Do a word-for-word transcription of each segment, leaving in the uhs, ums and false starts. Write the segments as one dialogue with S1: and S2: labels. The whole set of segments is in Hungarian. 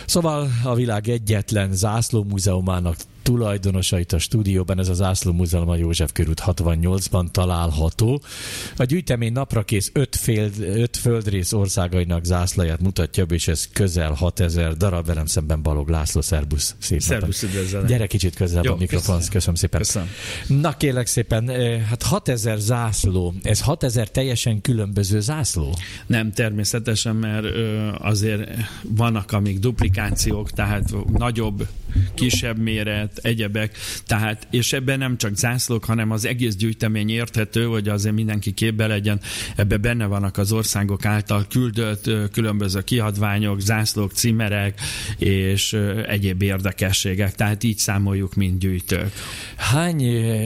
S1: Szóval a világ egyetlen zászlómúzeumának tulajdonosait a stúdióban, ez a Zászlómúzeum a József körút hatvannyolcban található. A gyűjtemény naprakész öt, fél, öt földrész országainak zászlaját mutatja, és ez közel hatezer darab. Velem szemben Balog László, szerbusz. Szép
S2: szerbusz, üdvözlöm.
S1: Gyere kicsit közelebb a mikrofonhoz, köszönöm szépen.
S2: Köszönöm.
S1: Na kérlek szépen, hát hatezer zászló, ez hatezer teljesen különböző zászló?
S2: Nem, természetesen, mert azért vannak amik duplikációk, tehát nagyobb, kisebb méret, egyebek, tehát, és ebben nem csak zászlók, hanem az egész gyűjtemény érthető, hogy azért mindenki képbe legyen, ebben benne vannak az országok által küldött különböző kiadványok, zászlók, címerek és egyéb érdekességek, tehát így számoljuk, mint gyűjtők.
S1: Hány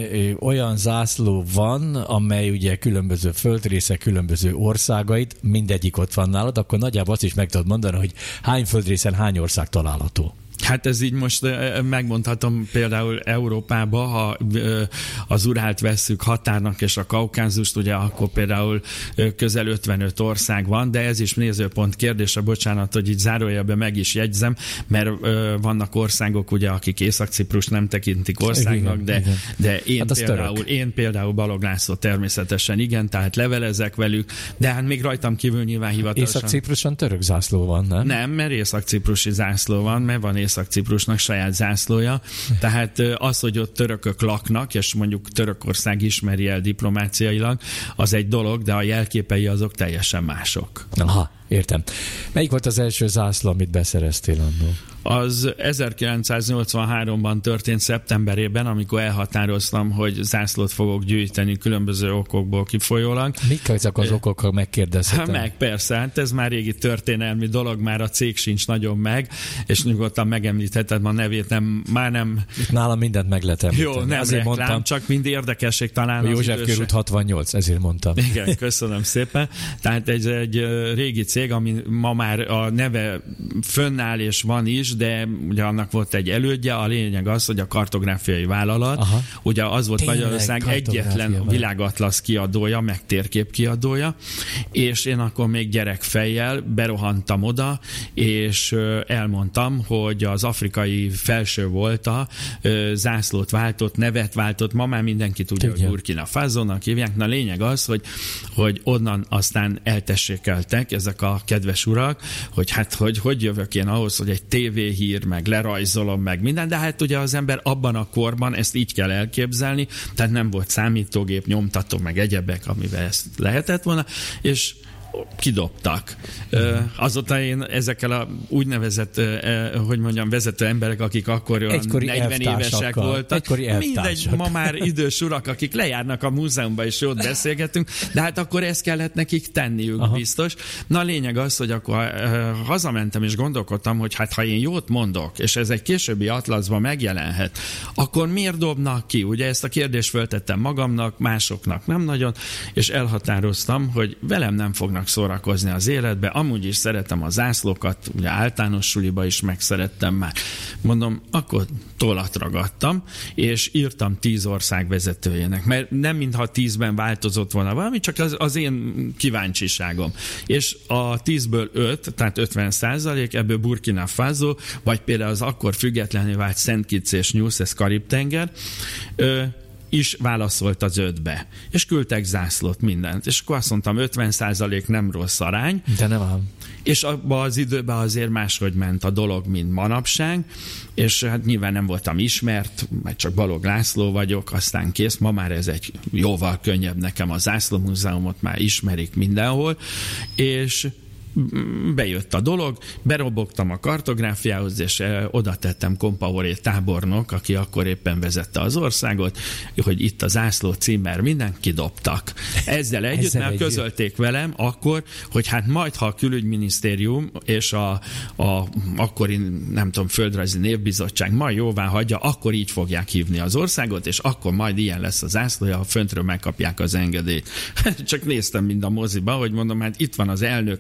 S1: olyan zászló van, amely ugye különböző földrészek, különböző országait, mindegyik ott van nálad, akkor nagyjából azt is meg tudod mondani, hogy hány földrészen hány ország található?
S2: Hát ez így most megmondhatom például Európába, ha az Urált vesszük határnak és a Kaukázust, ugye akkor például közel ötvenöt ország van, de ez is nézőpont kérdése, bocsánat, hogy így zárójelben meg is jegyzem, mert vannak országok, ugye, akik Észak-Ciprus nem tekintik országnak,
S1: igen,
S2: de,
S1: igen.
S2: de én,
S1: hát
S2: például, én például Balog László természetesen igen, tehát levelezek velük, de hát még rajtam kívül nyilván hivatalosan.
S1: Észak-Cipruson török zászló van, nem?
S2: Nem, mert észak-ciprusi zászló van, mert van Észak-Ciprusnak saját zászlója. Tehát az, hogy ott törökök laknak, és mondjuk Törökország ismeri el diplomáciailag, az egy dolog, de a jelképei azok teljesen mások.
S1: Aha, értem. Melyik volt az első zászló, amit beszereztél annól?
S2: Az ezerkilencszáznyolcvanháromban történt szeptemberében, amikor elhatároztam, hogy zászlót fogok gyűjteni különböző okokból kifolyólag.
S1: Mik ezek az okok, ha megkérdezhetem?
S2: Meg persze, hát ez már régi történelmi dolog, már a cég sincs nagyon meg, és nyugodtan megemlítheted a nevét, nem, már nem...
S1: Itt nálam mindent meg lehet említeni.
S2: Jó, nem
S1: ezért
S2: reklám,
S1: mondtam,
S2: csak mind érdekesség talán.
S1: A József körút hatvannyolc, ezért mondtam.
S2: Igen, köszönöm szépen. Tehát egy, egy régi cég, ami ma már a neve fönnáll és van is, de ugye annak volt egy elődje, a lényeg az, hogy a kartográfiai vállalat, aha. Ugye az volt tényleg Magyarország egyetlen világatlasz kiadója, meg térkép kiadója, és én akkor még gyerekfejjel berohantam oda, és elmondtam, hogy az afrikai felső volta, zászlót váltott, nevet váltott, ma már mindenki tudja, hogy Burkina Fasónak hívják. Na lényeg az, hogy, hogy onnan aztán eltessékeltek ezek a kedves urak, hogy hát hogy, hogy jövök én ahhoz, hogy egy tévé hír, meg lerajzolom, meg minden, de hát ugye az ember abban a korban ezt így kell elképzelni, tehát nem volt számítógép, nyomtató, meg egyebek, amivel ezt lehetett volna, és kidobtak. Uh, azóta én ezekkel a úgynevezett, uh, hogy mondjam, vezető emberek, akik akkor olyan negyven évesek voltak, mindegy, ma már idős urak, akik lejárnak a múzeumba, és jót beszélgetünk, de hát akkor ezt kellett nekik tenniük. Aha. Biztos. Na a lényeg az, hogy akkor uh, hazamentem, és gondolkodtam, hogy hát ha én jót mondok, és ez egy későbbi atlaszban megjelenhet, akkor miért dobnak ki? Ugye ezt a kérdést föltettem magamnak, másoknak nem nagyon, és elhatároztam, hogy velem nem fognak szórakozni az életbe. Amúgy is szeretem a zászlókat, ugye általános suliba is megszerettem már. Mondom, akkor tollat ragadtam, és írtam tíz ország vezetőjének, mert nem mintha tízben változott volna valami, csak az, az én kíváncsiságom. És a tízből öt, tehát ötven százalék, ebből Burkina Faso, vagy például az akkor függetlenül vált Szent Kitts és Nevis, ez Karib-tenger, ö, is válaszolt az ötbe. És küldtek zászlót, mindent. És akkor azt mondtam, ötven százalék nem rossz arány.
S1: De nem ám.
S2: És abban az időben azért máshogy ment a dolog, mint manapság, és hát nyilván nem voltam ismert, mert csak Balog László vagyok, aztán kész. Ma már ez egy jóval könnyebb nekem, a Zászlómúzeumot már ismerik mindenhol, és bejött a dolog, berobogtam a kartográfiához, és oda tettem Compaoré tábornok, aki akkor éppen vezette az országot, hogy itt a zászló, címer, mindent kidobtak. Ezzel együtt, Ezzel mert együtt. közölték velem akkor, hogy hát majd, ha a külügyminisztérium és a, a akkori, nem tudom, földrajzi névbizottság majd jóvá hagyja, akkor így fogják hívni az országot, és akkor majd ilyen lesz a zászlója, ha föntről megkapják az engedélyt. Csak néztem mind a moziba, hogy mondom, hát itt van az elnöknek a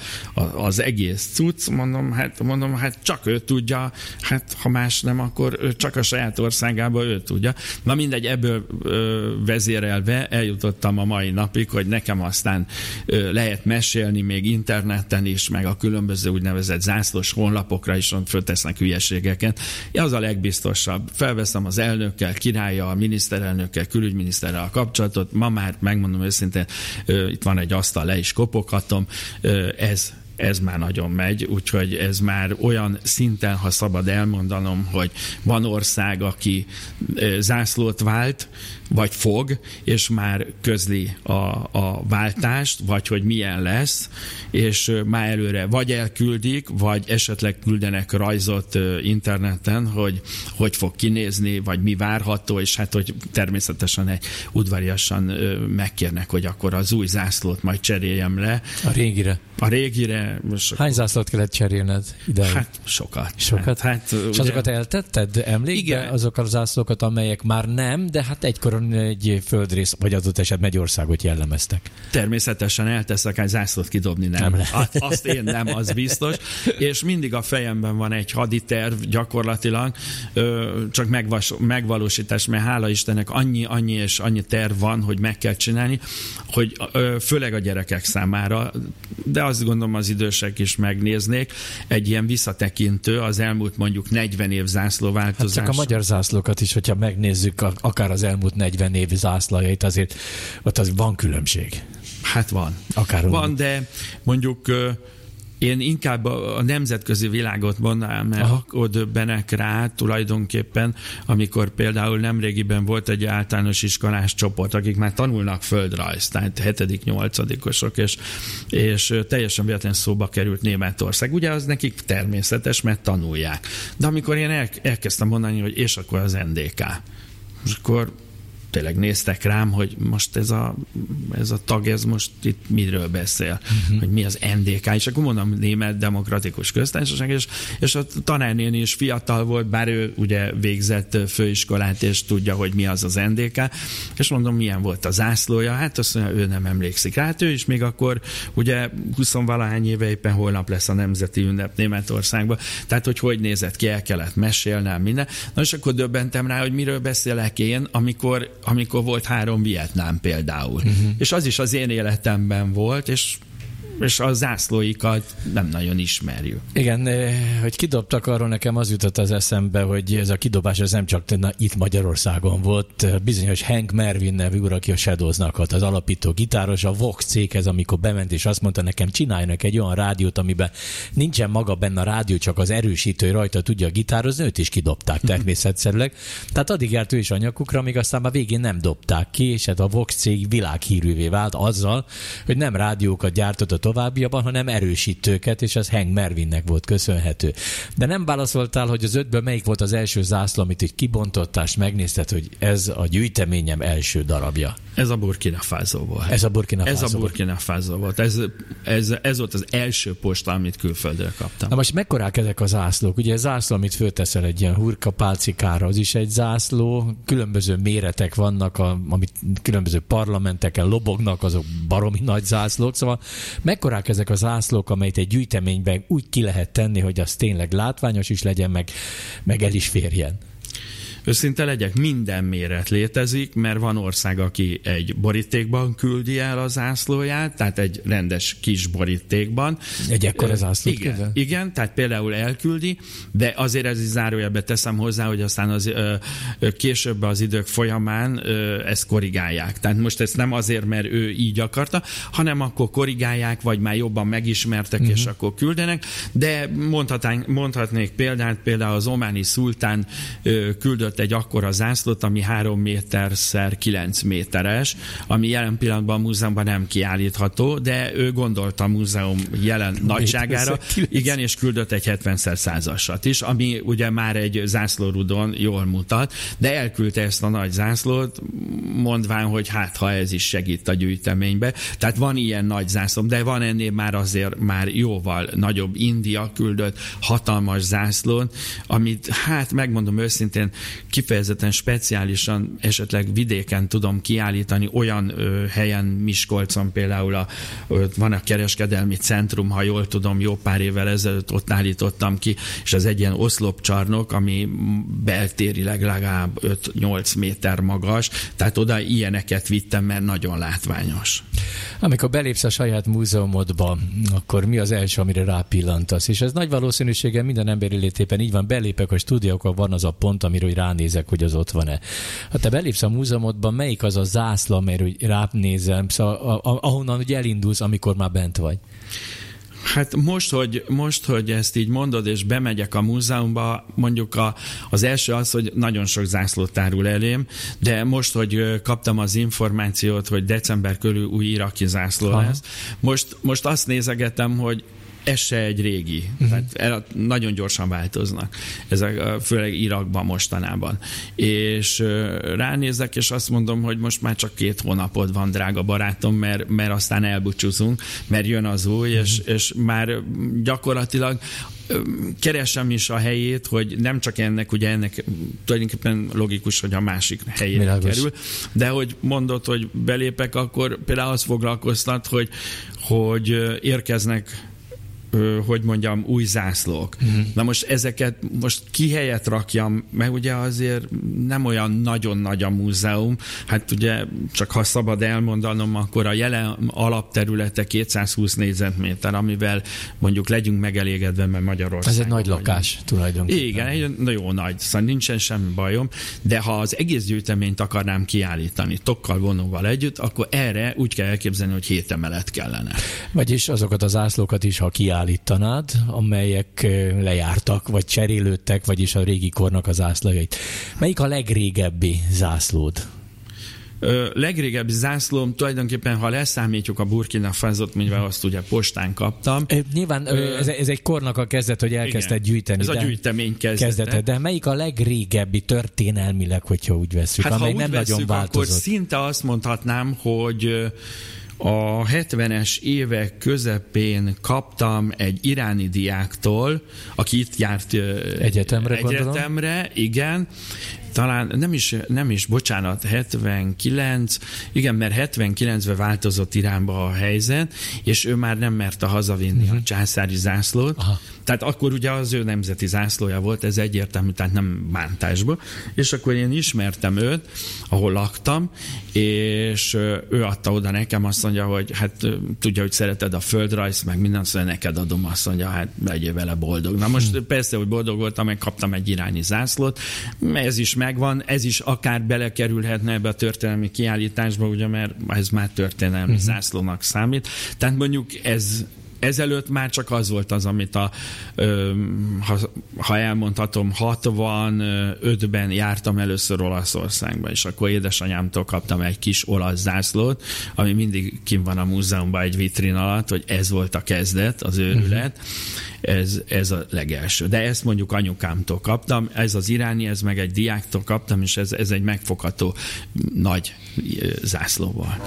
S2: a, az egész cucc, mondom, hát, mondom, hát csak ő tudja, hát ha más nem, akkor ő csak a saját országában ő tudja. Na mindegy, ebből ö, vezérelve eljutottam a mai napig, hogy nekem aztán ö, lehet mesélni még interneten is, meg a különböző úgynevezett zászlós honlapokra is föltesznek hülyeségeket. Az a legbiztosabb. Felveszem az elnökkel, királlyal, miniszterelnökkel, külügyminiszterrel a kapcsolatot. Ma már, megmondom őszintén, ö, itt van egy asztal, le is kopoghatom. Ö, ez ez már nagyon megy, úgyhogy ez már olyan szinten, ha szabad elmondanom, hogy van ország, aki zászlót vált, vagy fog, és már közli a, a váltást, vagy hogy milyen lesz, és már előre vagy elküldik, vagy esetleg küldenek rajzot interneten, hogy hogy fog kinézni, vagy mi várható, és hát, hogy természetesen egy udvariasan megkérnek, hogy akkor az új zászlót majd cseréljem le.
S1: A régire.
S2: A régire.
S1: Hány zászlót kellett cserélned ide?
S2: Hát sokat.
S1: Sokat?
S2: Hát, hát,
S1: és ugye... azokat eltetted emlékbe? Igen. Azokat a zászlókat, amelyek már nem, de hát egykor egy földrész, vagy adott esetben egy országot jellemeztek.
S2: Természetesen elteszek egy zászlót kidobni, nem. nem lehet. Azt én nem, az biztos. És mindig a fejemben van egy haditerv gyakorlatilag, csak megvas, megvalósítás, mert hála Istennek annyi, annyi és annyi terv van, hogy meg kell csinálni, hogy főleg a gyerekek számára, de azt gondolom az idősek is megnéznék, egy ilyen visszatekintő az elmúlt mondjuk negyven év zászlóváltozás.
S1: Hát csak a magyar zászlókat is, hogyha megnézzük, akár az elmúlt negyven év zászlajait, azért ott az van különbség.
S2: Hát van.
S1: Akár
S2: van, úgy. De mondjuk én inkább a nemzetközi világot mondanám, mert Aha. akkor döbbenek rá tulajdonképpen, amikor például nemrégiben volt egy általános iskolás csoport, akik már tanulnak földrajzt, tehát hetedik, nyolcadikosok, és, és teljesen véletlen szóba került Németország. Ugye az nekik természetes, mert tanulják. De amikor én el, elkezdtem mondani, hogy és akkor az en dé ká, és akkor tényleg néztek rám, hogy most ez a, ez a tag, ez most itt miről beszél, uh-huh. hogy mi az en dé ká, és akkor mondom, Német Demokratikus Köztársaság, és, és a tanárnéni is fiatal volt, bár ő ugye végzett főiskolát, és tudja, hogy mi az az en dé ká, és mondom, milyen volt a zászlója, hát azt mondja, ő nem emlékszik rá, hát ő is még akkor ugye huszonvalahány éve éppen holnap lesz a nemzeti ünnep Németországban, tehát hogy hogy nézett ki, el kellett mesélnem minden. Na és akkor döbbentem rá, hogy miről beszélek én, amikor amikor volt három Vietnám például. Uh-huh. És az is az én életemben volt, és és a zászlóikat nem nagyon ismerjük.
S1: Igen, hogy kidobtak, arról nekem az jutott az eszembe, hogy ez a kidobás ez nem csak na, itt Magyarországon volt. Bizonyos Hank Mervyn nevű úr, aki a Shadows-nak volt az alapító gitáros, a Vox céghez, amikor bement, és azt mondta nekem, csináljanak egy olyan rádiót, amiben nincsen maga benne a rádió, csak az erősítő rajta tudja gitározni, őt is kidobták természetszerűleg. Tehát addig járt ő is a nyakukra, míg aztán már végén nem dobták ki, és hát a Vox cég világhírűvé vált azzal, hogy nem rádiókat gyártott a továbbiakban, hanem erősítőket, és az Hank Mervynnek volt köszönhető. De nem válaszoltál, hogy az ötből melyik volt az első zászló, amit így kibontottál, és megnézted, hogy ez a gyűjteményem első darabja.
S2: Ez a Burkina Faso volt.
S1: Ez a Burkina Faso
S2: Ez a Burkina Faso volt. Ez, ez, ez volt az első posta, amit külföldre kaptam.
S1: Na most mekkorák ezek a zászlók? Ugye ez zászló, amit fölteszel egy ilyen hurkapálcikára, az is egy zászló, különböző méretek vannak, a, amit különböző parlamenteken lobognak, azok baromi nagy zászlók, szóval mekkorák ezek a zászlók, amelyet egy gyűjteményben úgy ki lehet tenni, hogy az tényleg látványos is legyen, meg, meg el is férjen?
S2: Őszinte legyek, minden méret létezik, mert van ország, aki egy borítékban küldi el a zászlóját, tehát egy rendes kis borítékban.
S1: Egy ekkora zászlót
S2: igen,
S1: küld?
S2: Igen, tehát például elküldi, de azért ez is zárójelbe teszem hozzá, hogy aztán az, ö, ö, később az idők folyamán ö, ezt korrigálják. Tehát most ezt nem azért, mert ő így akarta, hanem akkor korrigálják, vagy már jobban megismertek, uh-huh. és akkor küldenek, de mondhatnék példát, például az ománi szultán ö, küldött egy akkora zászlót, ami három méterszer kilenc méteres, ami jelen pillanatban a múzeumban nem kiállítható, de ő gondolt a múzeum jelen nagyságára, igen, és küldött egy hetvenszer százasat is, ami ugye már egy zászlórudon jól mutat, de elküldte ezt a nagy zászlót, mondván, hogy hát, ha ez is segít a gyűjteménybe. Tehát van ilyen nagy zászló, de van ennél már azért már jóval nagyobb. India küldött hatalmas zászlót, amit hát megmondom őszintén, kifejezetten speciálisan esetleg vidéken tudom kiállítani, olyan ö, helyen, Miskolcon például a, ö, van a kereskedelmi centrum, ha jól tudom, jó pár évvel ezelőtt ott állítottam ki, és ez egy ilyen oszlopcsarnok, ami beltérileg legalább öt-nyolc méter magas, tehát oda ilyeneket vittem, mert nagyon látványos.
S1: Amikor belépsz a saját múzeumodba, akkor mi az első, amire rápillantasz? És ez nagy valószínűséggel minden ember életében így van, belépek a stúdiókban, van az a pont, amiről ránézek, hogy az ott van-e. Ha te belépsz a múzeumodba, melyik az a zászló, amiről ránézem, szóval, ahonnan ugye elindulsz, amikor már bent vagy?
S2: Hát most hogy, most, hogy ezt így mondod, és bemegyek a múzeumba, mondjuk a, az első az, hogy nagyon sok zászlót tárul elém, de most, hogy kaptam az információt, hogy december körül új iraki zászló Aha. lesz, most, most azt nézegetem, hogy ez se egy régi. Uh-huh. Tehát nagyon gyorsan változnak. Ezek főleg Irakban mostanában. És ránézek, és azt mondom, hogy most már csak két hónapod van, drága barátom, mert, mert aztán elbúcsúzunk, mert jön az új, uh-huh. és, és már gyakorlatilag keresem is a helyét, hogy nem csak ennek, ugye ennek tulajdonképpen logikus, hogy a másik helyére Milagos. kerül, de hogy mondod, hogy belépek, akkor például azt foglalkoztat, hogy, hogy érkeznek hogy mondjam, új zászlók. Uh-huh. Na most ezeket most ki helyet rakjam, meg ugye azért nem olyan nagyon nagy a múzeum, hát ugye csak ha szabad elmondanom, akkor a jelen alapterülete kétszázhúsz négyzetméter, amivel mondjuk legyünk megelégedve, mert Magyarországon.
S1: Ez egy nagy lakás vagyunk. Tulajdonképpen.
S2: Igen, egy jó nagy, szóval nincsen semmi bajom, de ha az egész gyűjteményt akarnám kiállítani tokkal vonóval együtt, akkor erre úgy kell elképzelni, hogy hét emelet kellene.
S1: Vagyis azokat az zászlókat is, ha kiállítanád, amelyek lejártak, vagy cserélődtek, vagyis a régi kornak az zászlóit. Melyik a legrégebbi zászlód?
S2: Ö, legrégebbi zászlóm tulajdonképpen, ha leszámítjuk a Burkina Fasot, mivel azt ugye postán kaptam.
S1: É, nyilván ö, ez, ez egy kornak a kezdet, hogy elkezdted gyűjteni.
S2: Ez a gyűjtemény kezdete. kezdete.
S1: De melyik a legrégebbi történelmileg, hogyha úgy veszük,
S2: hát,
S1: amely
S2: ha
S1: nem
S2: úgy
S1: nagyon
S2: veszük,
S1: változott?
S2: akkor szinte azt mondhatnám, hogy a hetvenes évek közepén kaptam egy iráni diáktól, aki itt járt
S1: egyetemre,
S2: egyetemre igen, talán nem is, nem is, bocsánat, hetvenkilenc, igen, mert hetvenkilencben változott Iránba a helyzet, és ő már nem merte hazavinni uh-huh. a császári zászlót. Aha. Tehát akkor ugye az ő nemzeti zászlója volt, ez egyértelmű, tehát nem bántásba. És akkor én ismertem őt, ahol laktam, és ő adta oda nekem, azt mondja, hogy hát tudja, hogy szereted a földrajzt, meg minden, azt mondja, neked adom, azt mondja, hát legyél vele boldog. Na most hmm. persze, hogy boldog voltam, meg kaptam egy iráni zászlót, ez is megvan, ez is akár belekerülhetne ebbe a történelmi kiállításba, ugye, mert ez már történelmi uh-huh. zászlónak számít. Tehát mondjuk ez ezelőtt már csak az volt az, amit a, ö, ha, ha elmondhatom, hatvanötben jártam először Olaszországba, és akkor édesanyámtól kaptam egy kis olasz zászlót, ami mindig kint van a múzeumban egy vitrin alatt, hogy ez volt a kezdet, az őrület. Ez, ez a legelső. De ezt mondjuk anyukámtól kaptam, ez az iráni, ez meg egy diáktól kaptam, és ez, ez egy megfogható nagy zászló volt.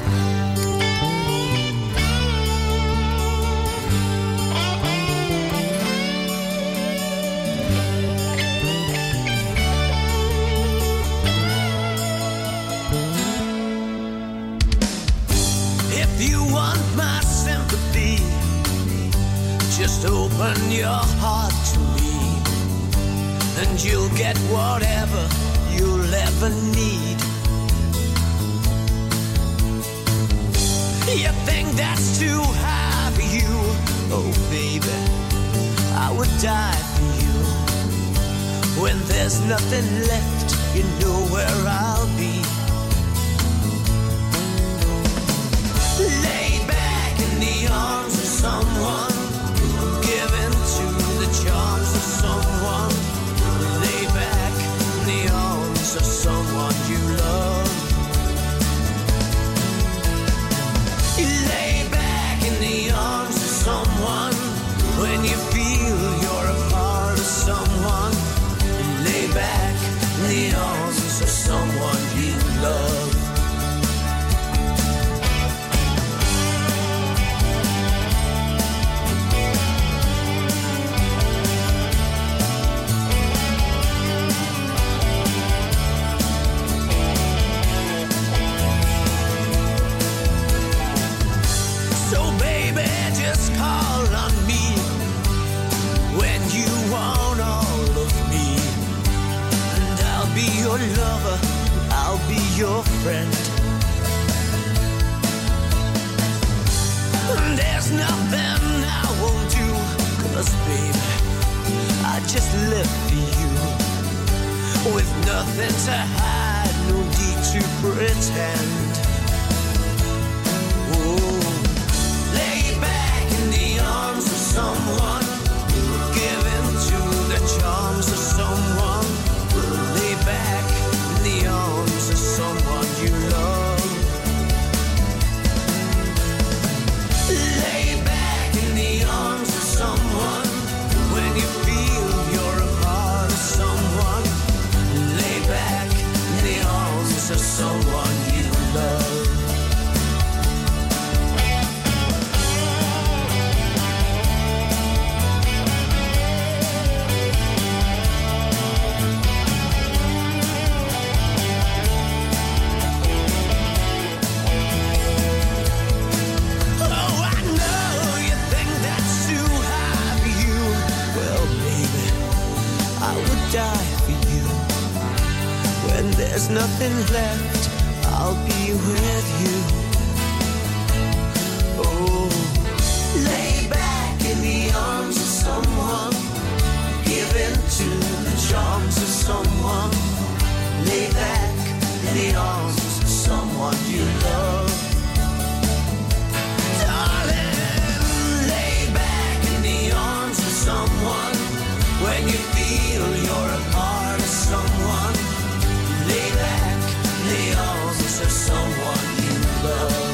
S3: Just open your heart to me, and you'll get whatever you'll ever need. You think that's too high for you? Oh baby, I would die for you. When there's nothing left, you know where I'll be. Lay back in the arms of someone, charms of someone, lay back in the arms of someone you love. Lay back in the arms of someone when you feel you're a part of someone. Lay back in the arms of someone you love. just live for you, with nothing to hide, no need to pretend. Oh, lay back in the arms of someone, give in to the charms of someone. Lay back in the arms of someone you love. Lay back in the arms of someone when you feel you're a part of someone. Lay back in the arms of someone you love. Die for you. When there's nothing left, I'll be with you. Oh, lay back in the arms of someone, give in to the charms of someone. Lay back in the arms of someone you love. Darling, lay back in the arms of someone when you feel you're a part of someone. Lay back in the arms of someone you love.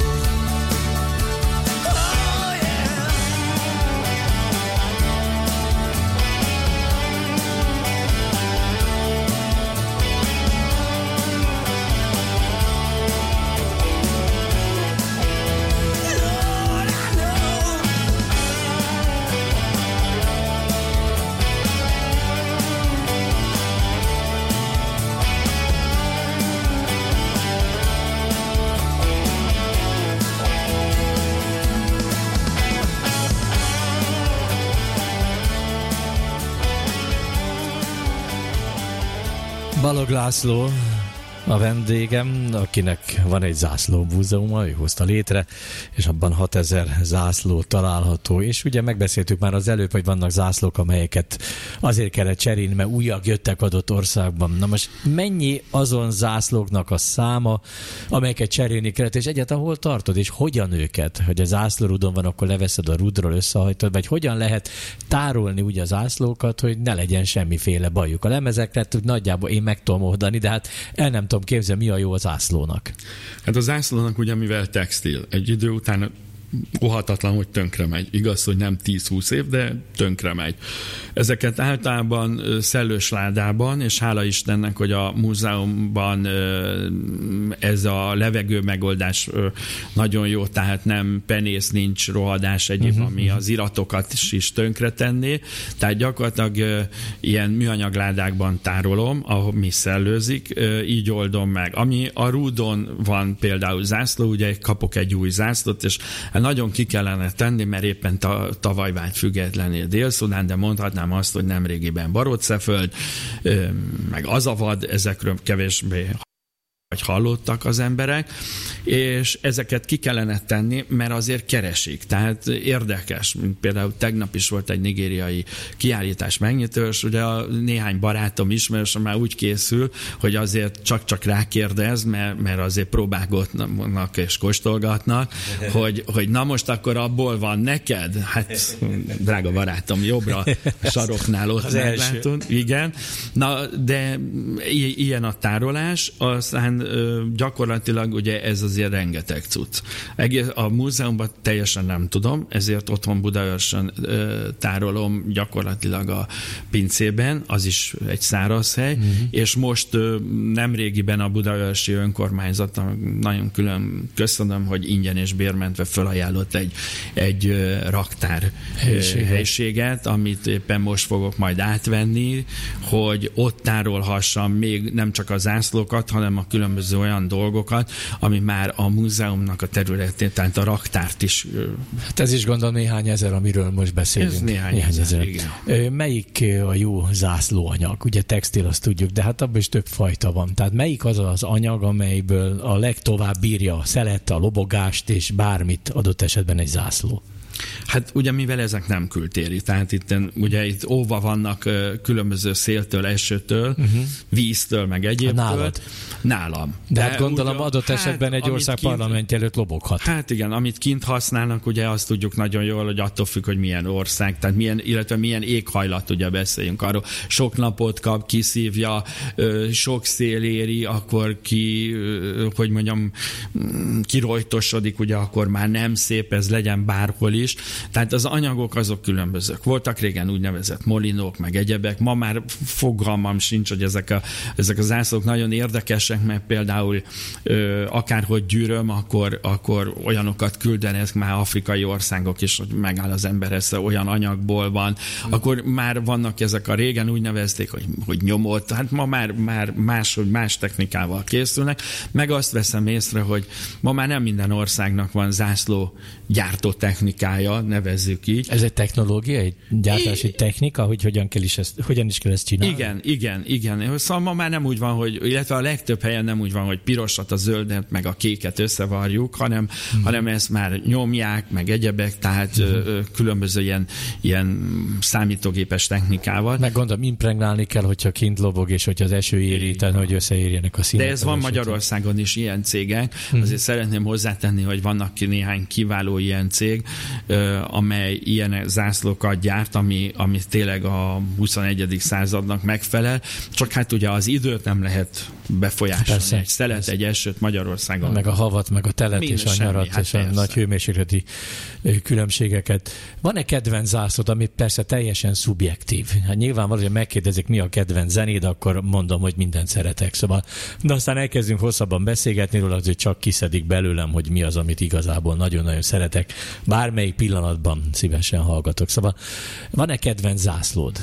S3: Oh yeah. Lord, I know.
S1: Balog László a vendégem, akinek van egy zászló múzeuma, ő hozta létre, és abban hatezer zászló található, és ugye megbeszéltük már az előbb, hogy vannak zászlók, amelyeket azért kellett cserélni, mert újak jöttek adott országban. Na most mennyi azon zászlóknak a száma, amelyeket cserélni kellett, és egyáltalán hol tartod, és hogyan őket? Hogy a zászlórudon van, akkor leveszed a rudról, összehajtod, vagy hogyan lehet tárolni úgy a zászlókat, hogy ne legyen semmiféle bajuk. A lemezekre nagyjából én meg tudom oldani, de hát el nem tudom képzelni, mi a jó az zászlónak.
S2: Hát a zászlónak ugye, mivel textil, egy idő után óhatatlan, hogy tönkre megy. Igaz, hogy nem tíz-húsz év, de tönkre megy. Ezeket általában szellős ládában, és hála Istennek, hogy a múzeumban ez a levegő megoldás nagyon jó, tehát nem penész, nincs rohadás egyéb, uh-huh. ami az iratokat is, is tönkre tenné. Tehát gyakorlatilag ilyen műanyagládákban tárolom, ahol mi szellőzik, így oldom meg. Ami a rúdon van például zászló, ugye kapok egy új zászlót, és nagyon ki kellene tenni, mert éppen ta, tavaly vált függetlenné Dél-Szudán, de mondhatnám azt, hogy nemrégiben Barótszeföld, meg Azavad, ezekről kevésbé vagy hallottak az emberek, és ezeket ki kellene tenni, mert azért keresik. Tehát érdekes, mint például tegnap is volt egy nigériai kiállítás megnyitós, ugye a néhány barátom ismerős már úgy készül, hogy azért csak-csak rákérdez, mert, mert azért próbálgatnak és kóstolgatnak, hogy, hogy na most akkor abból van neked? Hát, drága barátom, jobbra saroknál ott meglátod. Igen. Na, de i- ilyen a tárolás, aztán gyakorlatilag ugye ez azért rengeteg cucc. A múzeumban teljesen nem tudom, ezért otthon Budaörsön tárolom gyakorlatilag a pincében, az is egy száraz hely, uh-huh. és most nemrégiben a budaörsi önkormányzat, nagyon külön köszönöm, hogy ingyen és bérmentve felajánlott egy, egy raktár helyiséget. helyiséget, amit éppen most fogok majd átvenni, hogy ott tárolhassam még nem csak a zászlókat, hanem a különböző olyan dolgokat, ami már a múzeumnak a területén, tehát a raktárt is.
S1: Hát ez is gondolom néhány ezer, amiről most beszélünk.
S2: Ez néhány, néhány ezer,
S1: igen. Melyik a jó zászlóanyag? Ugye textil, azt tudjuk, de hát abban is több fajta van. Tehát melyik az az anyag, amelyből a legtovább bírja a szelet, a lobogást és bármit adott esetben egy zászló?
S2: Hát ugye mivel ezek nem kültéri, tehát itt, ugye itt óva vannak különböző széltől, esőtől, uh-huh. víztől, meg egyébtől.
S1: Nálad?
S2: Nálam.
S1: De, De hát gondolom ugye, adott hát, esetben egy ország kint, parlamentje előtt loboghat.
S2: Hát igen, amit kint használnak, ugye azt tudjuk nagyon jól, hogy attól függ, hogy milyen ország, tehát milyen, illetve milyen éghajlat, ugye beszéljünk arról. Sok napot kap, kiszívja, sok szél éri, akkor ki, hogy mondjam, kirojtosodik, ugye akkor már nem szép, ez legyen bárhol is. Tehát az anyagok azok különbözők. Voltak régen úgynevezett molinók, meg egyebek. Ma már fogalmam sincs, hogy ezek a, ezek a zászlók nagyon érdekesek, mert például ö, akárhogy gyűröm, akkor, akkor olyanokat küldenek már afrikai országok is, hogy megáll az ember ezt, olyan anyagból van. Akkor már vannak ezek a régen úgy nevezték, hogy, hogy nyomott. Hát ma már, már más, más technikával készülnek. Meg azt veszem észre, hogy ma már nem minden országnak van zászló gyártó technikája, nevezzük így.
S1: Ez egy technológia, egy gyártási I... technika, hogy hogyan, kell is ezt, hogyan is kell ezt csinálni?
S2: Igen, igen, igen. Szóval ma már nem úgy van, hogy, illetve a legtöbb helyen nem úgy van, hogy pirosat, a zöldet, meg a kéket összevarjuk, hanem, hmm. hanem ezt már nyomják, meg egyebek, tehát hmm. ö, különböző ilyen, ilyen számítógépes technikával.
S1: Meg gondolom, impregnálni kell, hogyha kint lobog, és hogyha az eső éri, tehát hogy összeérjenek a színek.
S2: De ez van Magyarországon is ilyen cégek. Hmm. Azért szeretném hozzátenni, hogy vannak néhány kiváló ilyen cég, amely ilyen zászlókat gyárt, ami, ami tényleg a huszonegyedik századnak megfelel, csak hát ugye az időt nem lehet befolyásolni. Persze, egy szelet, persze. Egy esőt Magyarországon.
S1: Meg a havat, meg a telet, minden és a semmi, nyarat, hát és persze. A nagy hőmérsékleti különbségeket. Van-e kedvenc zászlód, ami persze teljesen szubjektív? Hát nyilvánvalóan, hogy megkérdezik, mi a kedvenc zenéd, akkor mondom, hogy mindent szeretek. Szóval, de aztán elkezdünk hosszabban beszélgetni róla, hogy csak kiszedik belőlem, hogy mi az, amit igazából nagyon-nagyon szeretek. Bármelyik pillanatban szívesen hallgatok. Szóval van-e kedvenc zászlód?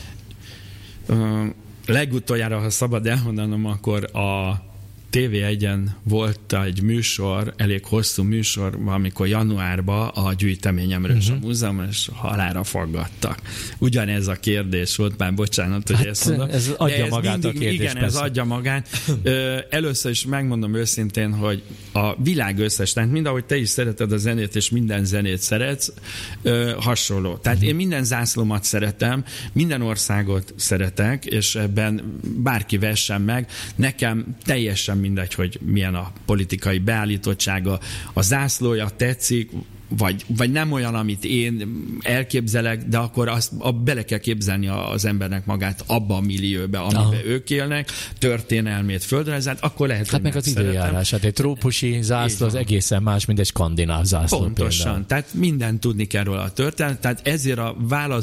S2: Uh, legutoljára, ha szabad elmondanom, akkor a té vé egyen volt egy műsor, elég hosszú műsor, amikor januárban a gyűjteményemről uh-huh. és a múzeum, és halára faggattak. Ugyanez a kérdés volt, már bocsánat, hogy
S1: hát
S2: ezt mondom.
S1: Ez adja
S2: ez
S1: magát
S2: mindig,
S1: a kérdés.
S2: Igen,
S1: persze.
S2: ez adja magát. Először is megmondom őszintén, hogy a világ összes, tehát mind ahogy te is szereted a zenét, és minden zenét szeretsz, hasonló. Tehát uh-huh. én minden zászlómat szeretem, minden országot szeretek, és ebben bárki vessen meg. Nekem teljesen mindegy, hogy milyen a politikai beállítottsága, a zászlója tetszik, vagy, vagy nem olyan, amit én elképzelek, de akkor azt a, bele kell képzelni az embernek magát abba a millióbe, amiben Aha. ők élnek, történelmét, földrajzát, akkor lehet,
S1: hát meg az időjárás. Hát egy trópusi zászló az egészen más, mint egy skandináv zászló.
S2: Pontosan.
S1: Például.
S2: Tehát mindent tudni kell róla a történet. Tehát ezért a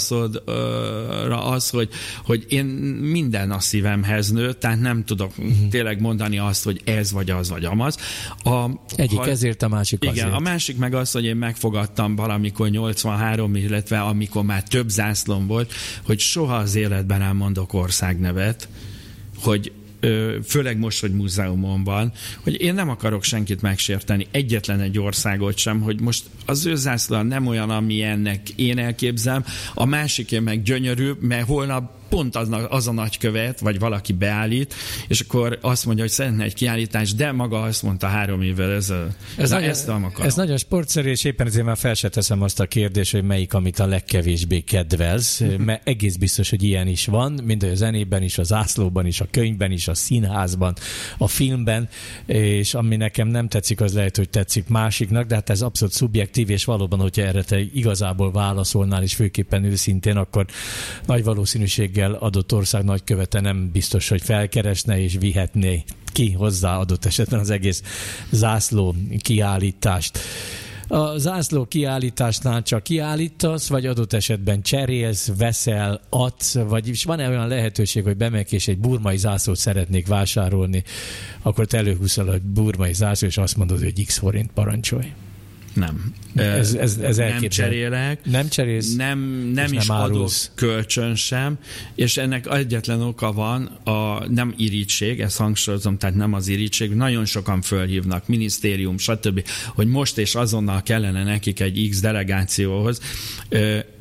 S2: válaszodra az, hogy, hogy én minden a szívemhez nőtt, tehát nem tudok uh-huh. tényleg mondani azt, hogy ez vagy az vagy amaz. A,
S1: Egyik
S2: ha,
S1: ezért, a másik
S2: igen,
S1: azért.
S2: A másik meg az, hogy én megfogadtam valamikor nyolcvanhárom, illetve amikor már több zászlóm volt, hogy soha az életben nem mondok országnevet, hogy főleg most, hogy múzeumon van, hogy én nem akarok senkit megsérteni, egyetlen egy országot sem, hogy most az ő zászló nem olyan, amilyennek én elképzelem, a másiké meg gyönyörű, mert holnap pont az, az a nagykövet, vagy valaki beállít, és akkor azt mondja, hogy szeretne egy kiállítás, de maga azt mondta három évvel ezelőtt.
S1: Ez,
S2: Na,
S1: nagyon,
S2: ezt nem akarom.
S1: Ez nagyon sportszerű, és éppen ezért már fel se teszem azt a kérdést, hogy melyik, amit a legkevésbé kedvelsz, mert egész biztos, hogy ilyen is van, mind a zenében is, a zászlóban is, a könyvben is, a színházban, a filmben, és ami nekem nem tetszik, az lehet, hogy tetszik másiknak, de hát ez abszolút szubjektív, és valóban, hogyha erre te igazából válaszolnál, és főképpen őszintén, akkor nagy valószínűséggel adott ország nagykövete nem biztos, hogy felkeresne és vihetné ki hozzá adott esetben az egész zászló kiállítást. A zászló kiállításnál csak kiállítasz, vagy adott esetben cserélsz, veszel, adsz, vagy van-e olyan lehetőség, hogy bemegyek és egy burmai zászlót szeretnék vásárolni, akkor te előhúzol a burmai zászló, és azt mondod, hogy x forint, parancsolj.
S2: Nem.
S1: Ez, ez, ez
S2: nem cserélek.
S1: Nem cserélsz?
S2: Nem, nem is nem adok kölcsön sem, és ennek egyetlen oka van, a nem irigység, ezt hangsúlyozom, tehát nem az irigység, nagyon sokan fölhívnak, minisztérium, stb., hogy most és azonnal kellene nekik egy X delegációhoz.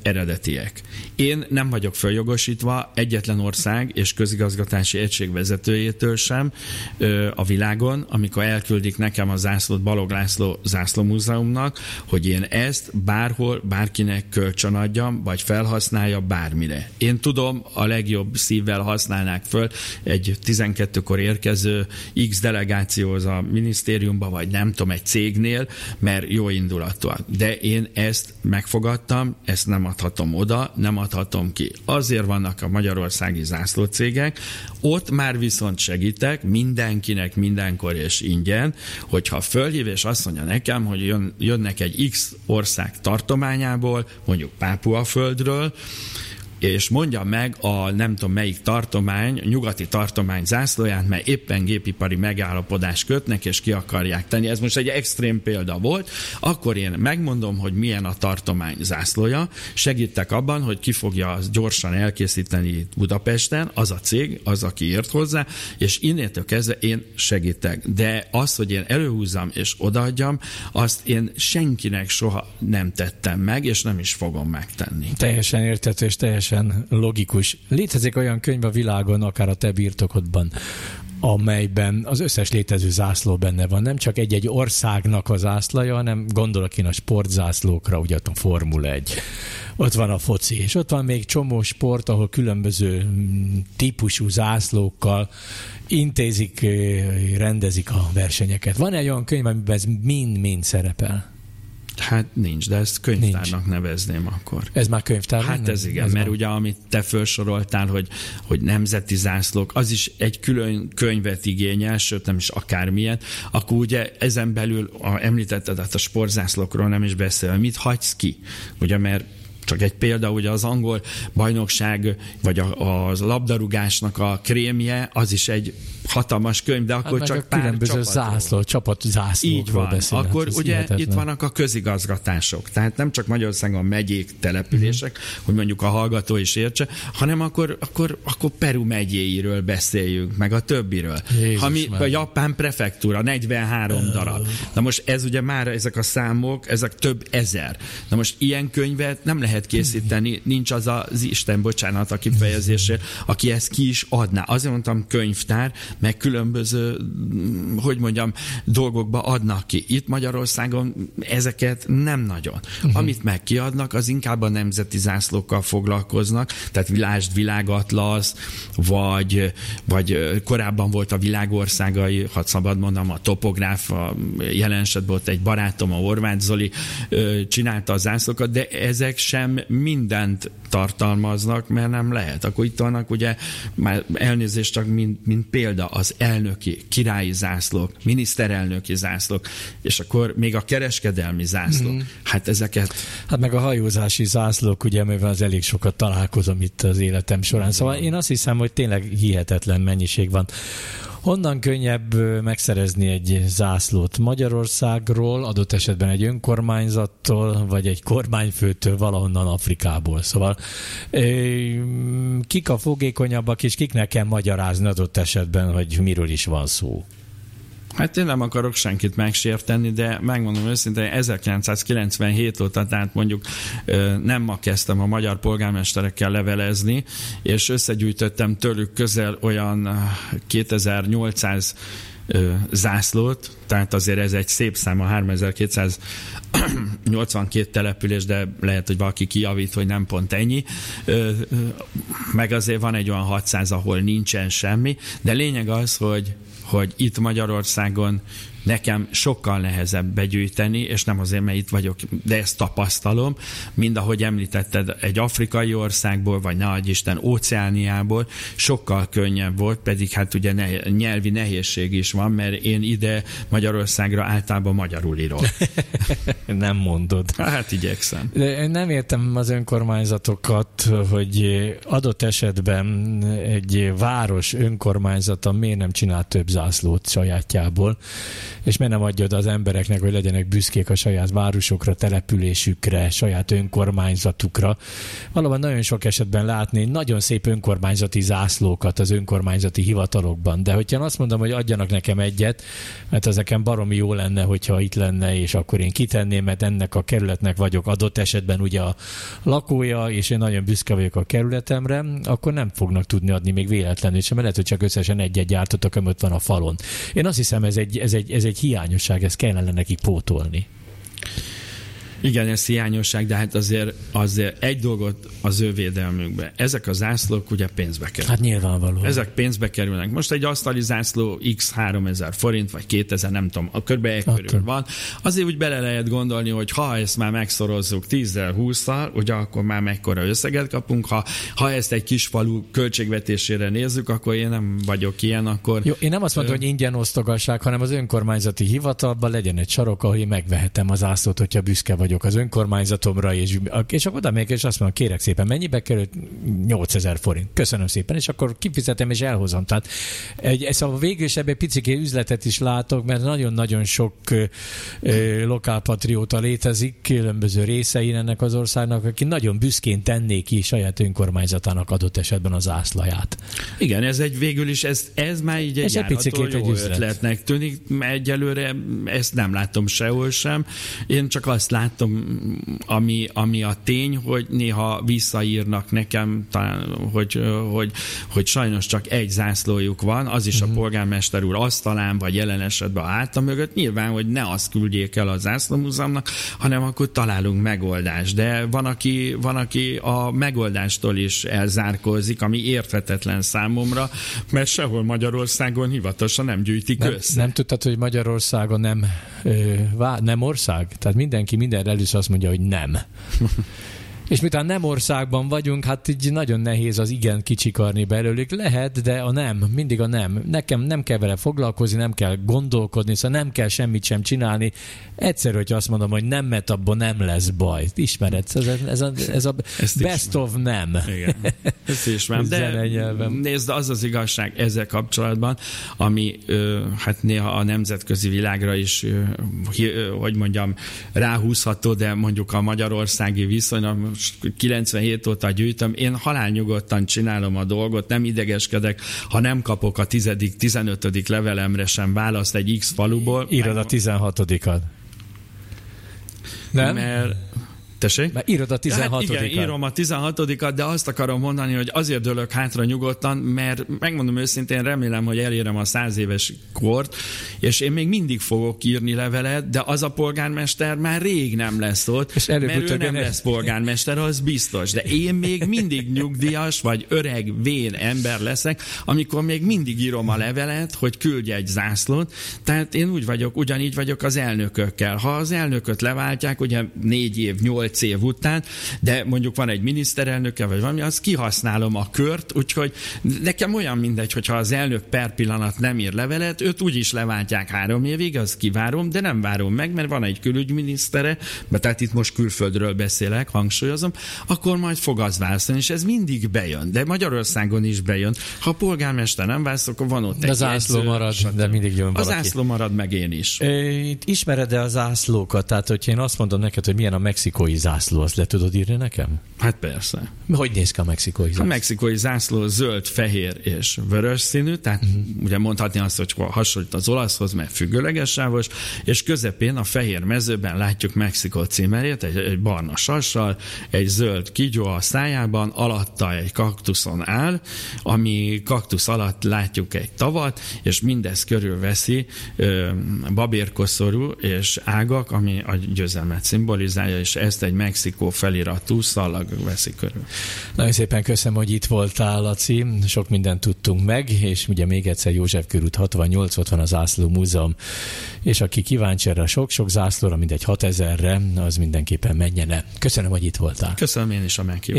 S2: eredetiek. Én nem vagyok följogosítva egyetlen ország és közigazgatási egység vezetőjétől sem ö, a világon, amikor elküldik nekem a zászlót Balogh László zászlómúzeumnak, hogy én ezt bárhol, bárkinek kölcsönadjam, vagy felhasználja bármire. Én tudom, a legjobb szívvel használnák föl egy tizenkettőkor érkező X delegációhoz a minisztériumba, vagy nem tudom, egy cégnél, mert jó indulatúak. De én ezt megfogadtam, ezt nem adhatom oda, nem adhatom ki. Azért vannak a magyarországi zászlócégek, ott már viszont segítek mindenkinek, mindenkor és ingyen, hogyha fölhív és azt mondja nekem, hogy jön, jönnek egy X ország tartományából, mondjuk Pápuaföldről, és mondja meg a nem tudom melyik tartomány, nyugati tartomány zászlóját, mert éppen gépipari megállapodást kötnek, és ki akarják tenni. Ez most egy extrém példa volt. Akkor én megmondom, hogy milyen a tartomány zászlója, segítek abban, hogy ki fogja gyorsan elkészíteni Budapesten, az a cég, az, aki ért hozzá, és innétől kezdve én segítek. De azt, hogy én előhúzzam és odaadjam, azt én senkinek soha nem tettem meg, és nem is fogom megtenni.
S1: Teljesen érthető, és teljesen logikus. Létezik olyan könyv a világon, akár a te birtokodban, amelyben az összes létező zászló benne van. Nem csak egy-egy országnak a zászlaja, hanem gondolok én a sportzászlókra, ugye ott a Formula egy. Ott van a foci, és ott van még csomó sport, ahol különböző típusú zászlókkal intézik, rendezik a versenyeket. Van egy olyan könyv, amiben ez mind-mind szerepel?
S2: Hát nincs, de ezt könyvtárnak nincs. Nevezném akkor.
S1: Ez már könyvtár?
S2: Hát ez igen, ez mert van. Ugye amit te felsoroltál, hogy, hogy nemzeti zászlók, az is egy külön könyvet igényel, sőt nem is akármilyen, akkor ugye ezen belül a, említetted, a sportzászlókról nem is beszél, mit hagysz ki? Ugye mert csak egy példa, ugye az angol bajnokság, vagy a, a labdarúgásnak a krémje, az is egy hatalmas könyv, de akkor hát csak pár
S1: különböző zászló, csapat zászlókról
S2: így van.
S1: beszélhet.
S2: Akkor ugye hihetetlen. Itt vannak a közigazgatások. Tehát nem csak Magyarországon a megyék, települések, mm. hogy mondjuk a hallgató is értse, hanem akkor, akkor, akkor Peru megyéiről beszéljünk, meg a többiről. Ha mi, a japán prefektúra, negyvenhárom uh. darab. Na most ez ugye már ezek a számok, ezek több ezer. Na most ilyen könyvet nem lehet készíteni, nincs az az Isten, bocsánat a kifejezésért, aki ezt ki is adná. Azért mondtam könyvtár, meg különböző, hogy mondjam, dolgokba adnak ki. Itt Magyarországon ezeket nem nagyon. Uh-huh. Amit meg kiadnak, az inkább a nemzeti zászlókkal foglalkoznak, tehát lásd világatlasz, vagy, vagy korábban volt a világországai, ha szabad mondom, a topográf, a jelen esetben ott egy barátom, a Horváth Zoli csinálta a zászlókat, de ezek sem mindent tartalmaznak, mert nem lehet. Akkor itt vannak ugye, már elnézést csak mint, mint példa, az elnöki, királyi zászlók, miniszterelnöki zászlók, és akkor még a kereskedelmi zászlók. Mm. Hát ezeket... Hát
S1: meg a hajózási zászlók, ugye, amivel az elég sokat találkozom itt az életem során. Szóval én azt hiszem, hogy tényleg hihetetlen mennyiség van. Honnan könnyebb megszerezni egy zászlót? Magyarországról, adott esetben egy önkormányzattól, vagy egy kormányfőtől, valahonnan Afrikából. Szóval kik a fogékonyabbak, és kiknek kell magyarázni adott esetben, hogy miről is van szó?
S2: Hát én nem akarok senkit megsérteni, de megmondom őszintén, ezerkilencszázkilencvenhét óta, tehát mondjuk nem ma kezdtem a magyar polgármesterekkel levelezni, és összegyűjtöttem tőlük közel olyan kétezer-nyolcszáz zászlót, tehát azért ez egy szép szám, a háromezer-kétszáznyolcvankét település, de lehet, hogy valaki kijavít, hogy nem pont ennyi. Meg azért van egy olyan hatszáz, ahol nincsen semmi, de lényeg az, hogy hogy itt Magyarországon nekem sokkal nehezebb begyűjteni, és nem azért, mert itt vagyok, de ezt tapasztalom, mind ahogy említetted, egy afrikai országból, vagy ne adj Isten, Óceániából sokkal könnyebb volt, pedig hát ugye ne, nyelvi nehézség is van, mert én ide Magyarországra általában magyarul írok.
S1: Nem mondod.
S2: Hát igyekszem.
S1: De nem értem az önkormányzatokat, hogy adott esetben egy város önkormányzata miért nem csinál több zászlót sajátjából, és miért nem adja az embereknek, hogy legyenek büszkék a saját városokra, településükre, saját önkormányzatukra. Valóban nagyon sok esetben látni nagyon szép önkormányzati zászlókat az önkormányzati hivatalokban, de hogyha azt mondom, hogy adjanak nekem egyet, mert ezek nekem baromi jó lenne, hogyha itt lenne, és akkor én kitenném, mert ennek a kerületnek vagyok adott esetben ugye a lakója, és én nagyon büszke vagyok a kerületemre, akkor nem fognak tudni adni még véletlenül sem, mert lehet, hogy csak összesen egy-egy gyártott, aki ott van a falon. Én azt hiszem, ez egy, ez egy, ez egy hiányosság, ezt kellene nekik pótolni.
S2: Igen, ez hiányosság, de hát azért, azért egy dolgot az ő védelmükbe. Ezek a zászlók ugye pénzbe kerülnek.
S1: Hát nyilvánvaló.
S2: Ezek pénzbe kerülnek. Most egy asztali zászló x háromezer forint, vagy kétezer, nem tudom, a kb. Egy körül van. Azért úgy bele lehet gondolni, hogy ha ezt már megszorozzuk tízzel, hússzal, ugye akkor már mekkora összeget kapunk. Ha, ha ezt egy kis falu költségvetésére nézzük, akkor én nem vagyok ilyen, akkor...
S1: Jó, én nem azt mondom, ö... hogy ingyen osztogassák, hanem az önkormányzati hivatalban legyen egy sarok, ahol én megvehetem az zászlót, hogyha büszke vagyok az önkormányzatomra, és, és akkor oda megyek, és azt mondom, kérek szépen, mennyibe került? nyolcezer forint. Köszönöm szépen, és akkor kifizetem, és elhozom. Tehát egy, ez a végül is ebben piciké üzletet is látok, mert nagyon-nagyon sok ö, ö, lokálpatrióta létezik különböző részein ennek az országnak, aki nagyon büszkén tennék ki saját önkormányzatának adott esetben az zászlaját.
S2: Igen, ez egy végül is, ez, ez már így egy járható jó ötletnek tűnik, mert egyelőre ezt nem látom sehol sem. Én csak azt látom, ami, ami a tény, hogy néha visszaírnak nekem, talán, hogy, hogy, hogy sajnos csak egy zászlójuk van, az is uh-huh. a polgármester úr asztalán, vagy jelen esetben a háta mögött. Nyilván, hogy ne azt küldjék el a zászlómúzeumnak, hanem akkor találunk megoldást. De van aki, van, aki a megoldástól is elzárkózik, ami érthetetlen számomra, mert sehol Magyarországon hivatalosan nem gyűjtik
S1: nem,
S2: össze.
S1: Nem tudtad, hogy Magyarországon nem, ö, vá, nem ország? Tehát mindenki mindenre először azt mondja, hogy nem. És miután nem országban vagyunk, hát így nagyon nehéz az igen kicsikarni belőlük. Lehet, de a nem, mindig a nem. Nekem nem kell vele foglalkozni, nem kell gondolkodni, szóval nem kell semmit sem csinálni. Egyszerű, hogy azt mondom, hogy nem, mert abban nem lesz baj. Ismered, ez a, ez a, ez a best of nem.
S2: Igen. Ezt ismerem. De nézd, az az igazság ezzel kapcsolatban, ami ö, hát néha a nemzetközi világra is, ö, hogy mondjam, ráhúzható, de mondjuk a magyarországi viszonyra kilencvenhét óta gyűjtöm, én halálnyugodtan csinálom a dolgot, nem idegeskedek, ha nem kapok a tizedik, tizenötödik levelemre sem választ egy X faluból.
S1: Írod a tizenhatodikat. Nem?
S2: Mert Tessék?
S1: Mert írod a tizenhatodikat.
S2: Hát igen, írom a tizenhatodikat, de azt akarom mondani, hogy azért dőlök hátra nyugodtan, mert megmondom őszintén, remélem, hogy elérem a száz éves kort, és én még mindig fogok írni levelet, de az a polgármester már rég nem lesz ott, és mert ő nem lesz polgármester, az biztos. De én még mindig nyugdíjas, vagy öreg, vén ember leszek, amikor még mindig írom a levelet, hogy küldje egy zászlót. Tehát én úgy vagyok, ugyanígy vagyok az elnökökkel. Ha az elnököt leváltják, ugye négy év, nyolc év után, de mondjuk van egy miniszterelnöke, vagy valami, azt kihasználom a kört, úgyhogy nekem olyan mindegy, hogyha az elnök per pillanat nem ír levelet, őt úgyis leváltják három évig, azt kivárom, de nem várom meg, mert van egy külügyminisztere, mert tehát itt most külföldről beszélek, hangsúlyozom, akkor majd fog az választani, és ez mindig bejön, de Magyarországon is bejön. Ha a polgármester nem választ, akkor van ott
S1: de egy zászló jegyző, marad, stb. De mindig jön valaki.
S2: A zászló marad, meg én is.
S1: É, ismered-e a zászlókat? Tehát, hogyha én azt mondom neked, hogy milyen a mexikói zászló, azt le tudod írni nekem?
S2: Hát persze.
S1: Hogy néz ki a mexikói zászló?
S2: A mexikói zászló zöld, fehér és vörös színű, tehát uh-huh. ugye mondhatni azt, hogy hasonlít az olaszhoz, mert függőleges sávos, és közepén a fehér mezőben látjuk Mexikó címerét, egy, egy barna sassal, egy zöld kígyó a szájában, alatta egy kaktuszon áll, ami kaktusz alatt látjuk egy tavat, és mindez körülveszi ö, babérkoszorú és ágak, ami a győzelmet szimbolizálja, és ezt egy Mexikó feliratú szallag veszi körül.
S1: Nagyon szépen köszönöm, hogy itt voltál, Laci. Sok mindent tudtunk meg, és ugye még egyszer József körút hatvannyolc, ott van a Zászló Múzeum, és aki kíváncsi erre a sok-sok zászlóra, mindegy hatezerre, az mindenképpen menjen el. Köszönöm, hogy itt voltál.
S2: Köszönöm én is a meghívást.